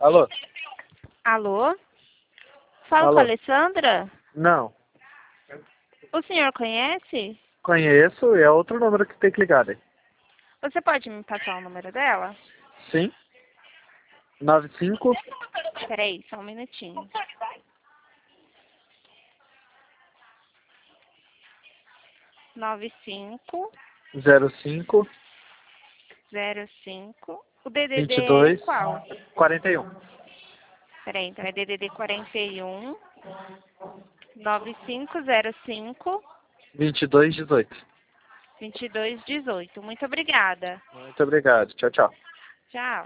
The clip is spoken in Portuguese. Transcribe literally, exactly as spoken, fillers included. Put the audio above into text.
Alô? Alô? Fala Alô? com a Alessandra? Não. O senhor conhece? Conheço, é outro número que tem que ligar aí. Você pode me passar o número dela? Sim. nove cinco. Peraí, só um minutinho. Nove cinco zero cinco. zero cinco. O D D D vinte e é dois. qual? quarenta e um. Peraí, então é D D D quarenta e um. Nove cinco zero cinco. vinte e dois, dezoito. Vinte e dois dezoito. Muito obrigada. Muito obrigado. Tchau, tchau. Tchau.